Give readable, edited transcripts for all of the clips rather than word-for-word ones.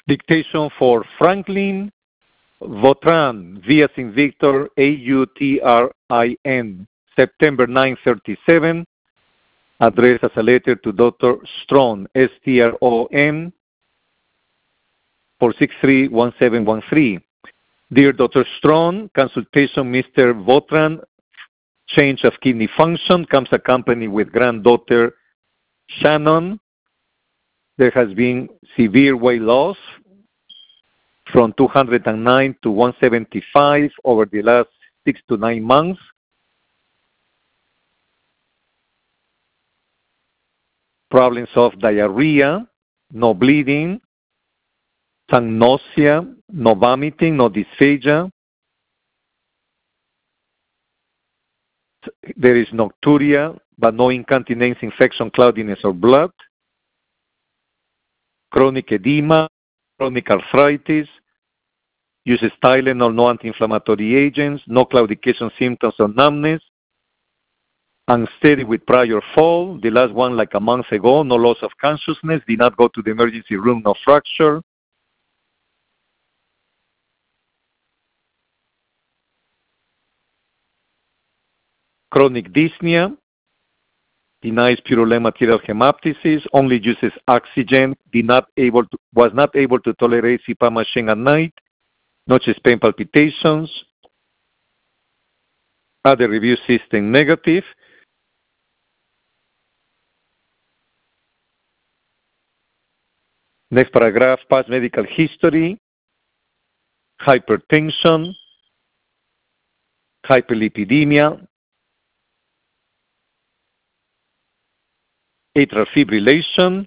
Dictation for Franklin Vautrin, V as in Victor, Autrin, September 937, addressed as a letter to Dr. Strong, Stron, 463-1713. Dear Dr. Strong, consultation Mr. Vautrin, change of kidney function comes accompanied with granddaughter Shannon. There has been severe weight loss from 209 to 175 over the last 6 to 9 months. Problems of diarrhea, no bleeding, some nausea, no vomiting, no dysphagia. There is nocturia, but no incontinence, infection, cloudiness, or blood. Chronic edema, chronic arthritis, uses Tylenol, no anti-inflammatory agents, no claudication symptoms or numbness, unsteady with prior fall, the last one like a month ago, no loss of consciousness, did not go to the emergency room, no fracture. Chronic dyspnea, denies purulent material hemoptysis, only uses oxygen, was not able to tolerate CPAP machine at night, no chest pain palpitations. Other review system negative. Next paragraph, past medical history, hypertension, hyperlipidemia, atrial fibrillation,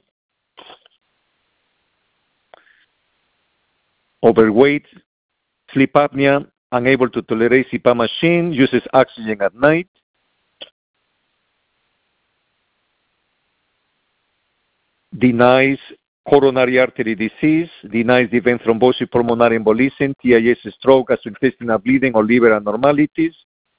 overweight, sleep apnea, unable to tolerate CPAP machine, uses oxygen at night. Denies coronary artery disease, denies the event thrombosis, pulmonary embolism, TIS, stroke, gastrointestinal bleeding, or liver abnormalities.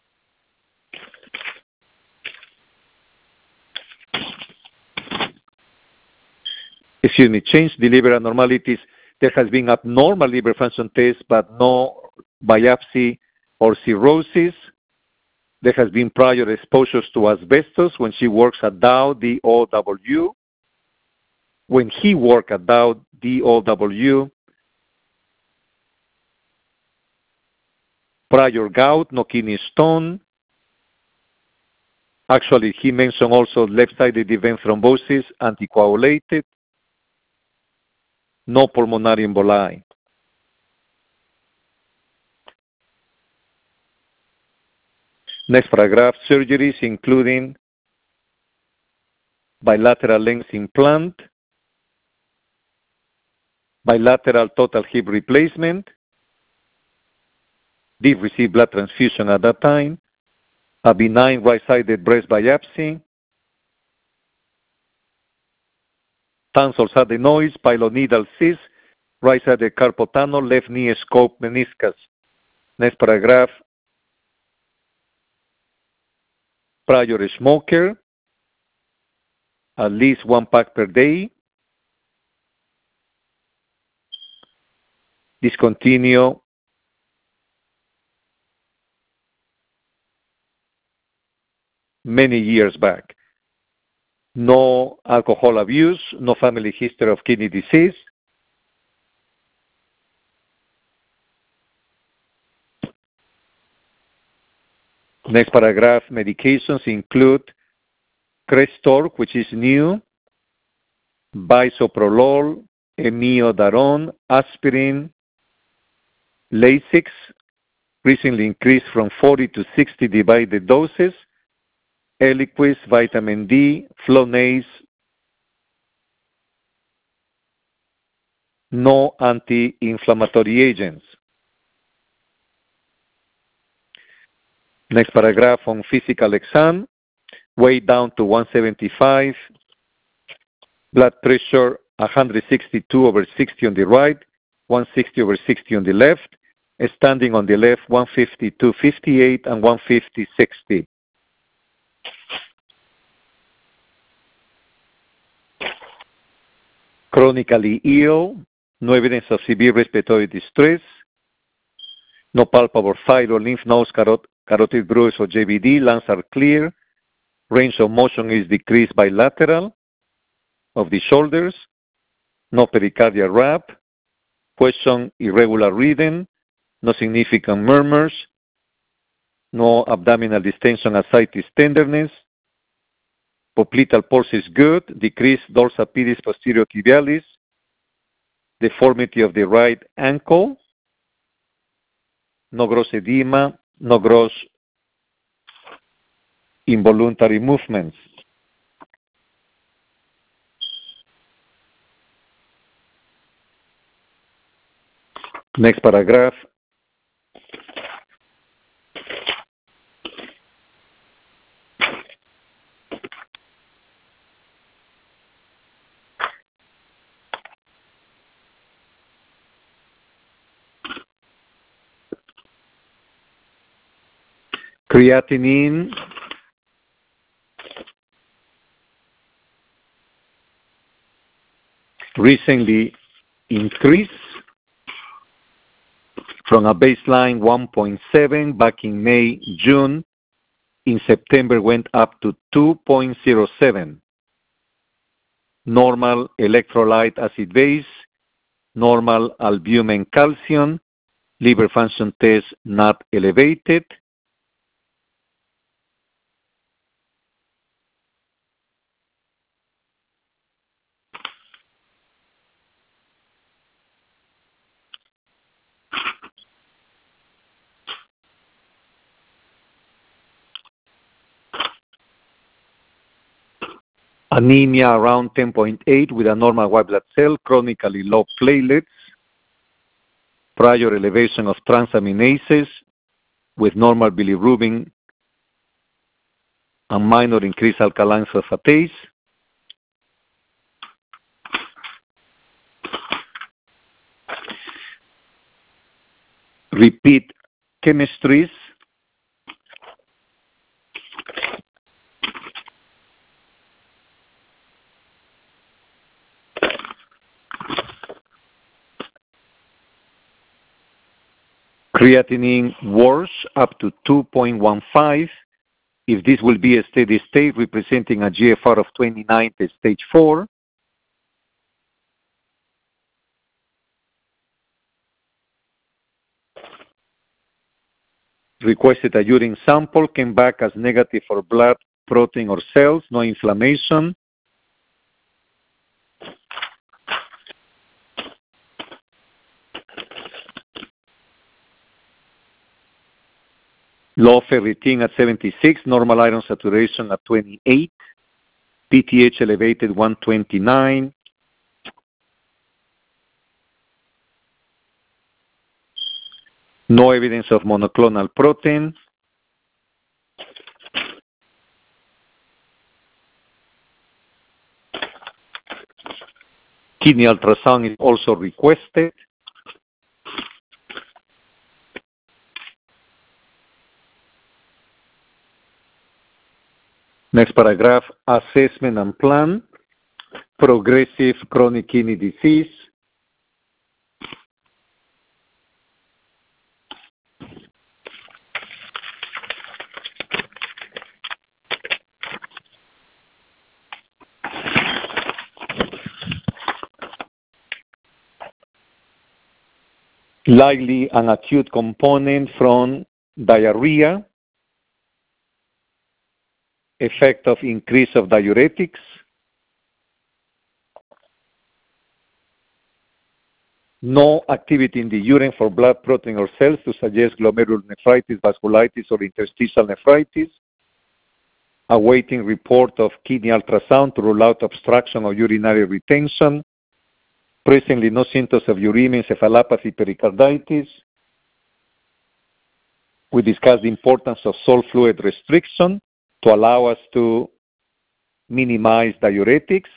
Change the liver abnormalities. There has been abnormal liver function test, but no biopsy or cirrhosis. There has been prior exposures to asbestos when she works at Dow, DOW. When he worked at Dow, DOW. Prior gout, no kidney stone. Actually, he mentioned also left-sided event thrombosis, anticoagulated. No pulmonary emboli. Next paragraph, surgeries including bilateral lens implant, bilateral total hip replacement, did receive blood transfusion at that time, a benign right-sided breast biopsy, tonsils adenoids, pilonidal cyst, right-sided carpal tunnel, left knee scope meniscus. Next paragraph, prior smoker, at least 1 pack per day, discontinue many years back. No alcohol abuse, no family history of kidney disease. Next paragraph, medications include Crestor, which is new, bisoprolol, amiodarone, aspirin, Lasix, recently increased from 40 to 60 divided doses, Eliquis, vitamin D, Flonase, no anti-inflammatory agents. Next paragraph on physical exam, weight down to 175, blood pressure 162/60 on the right, 160/60 on the left, standing on the left 152/58 and 150/60. Chronically ill, No evidence of severe respiratory distress. No palpable thyroid, lymph nodes, carotid bruise, or JVD. Lungs are clear. Range of motion is decreased bilateral of the shoulders. No pericardial rap. Question, irregular rhythm. No significant murmurs. No abdominal distension, ascites, tenderness. Popliteal pulse is good. Decreased dorsal pedis posterior tibialis. Deformity of the right ankle. No gross edema. No gross involuntary movements. Next paragraph. Creatinine recently increased from a baseline 1.7 back in May, June. In September went up to 2.07. Normal electrolyte acid base, normal albumin calcium, liver function test not elevated. Anemia around 10.8 with a normal white blood cell, chronically low platelets, prior elevation of transaminases with normal bilirubin and minor increased alkaline phosphatase. Repeat chemistries. Creatinine worse up to 2.15. If this will be a steady state representing a GFR of 29 at stage 4. Requested a urine sample, came back as negative for blood, protein, or cells, no inflammation. Low ferritin at 76, normal iron saturation at 28, PTH elevated 129. No evidence of monoclonal protein. Kidney ultrasound is also requested. Next paragraph, assessment and plan. Progressive chronic kidney disease. Likely an acute component from diarrhea, effect of increase of diuretics, no activity in the urine for blood, protein, or cells to suggest glomerulonephritis, vasculitis, or interstitial nephritis, awaiting report of kidney ultrasound to rule out obstruction or urinary retention, presently no symptoms of uremia, encephalopathy, pericarditis. We discussed the importance of salt fluid restriction to allow us to minimize diuretics.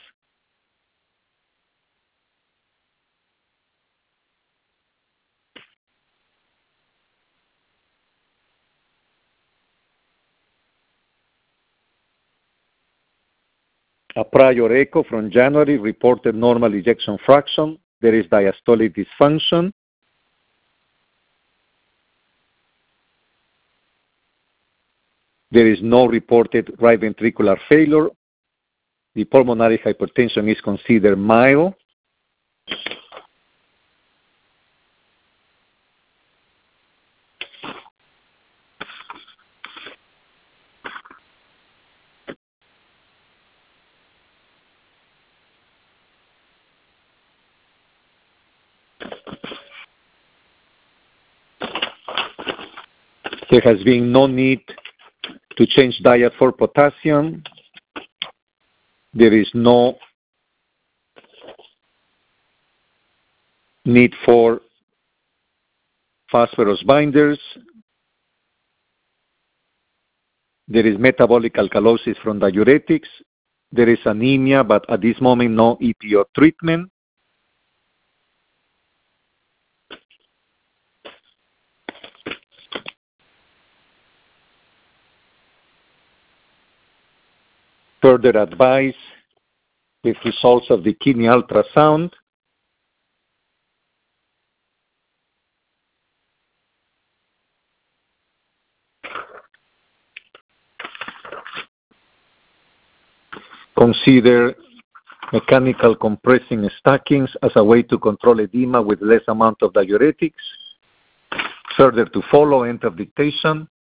A prior echo from January reported normal ejection fraction, There is diastolic dysfunction. There is no reported right ventricular failure. The pulmonary hypertension is considered mild. There has been no need to change diet for potassium. There is no need for phosphorus binders. There is metabolic alkalosis from diuretics. There is anemia, but at this moment, no EPO treatment. Further advice with results of the kidney ultrasound. Consider mechanical compressing stockings as a way to control edema with less amount of diuretics. Further to follow, end of dictation.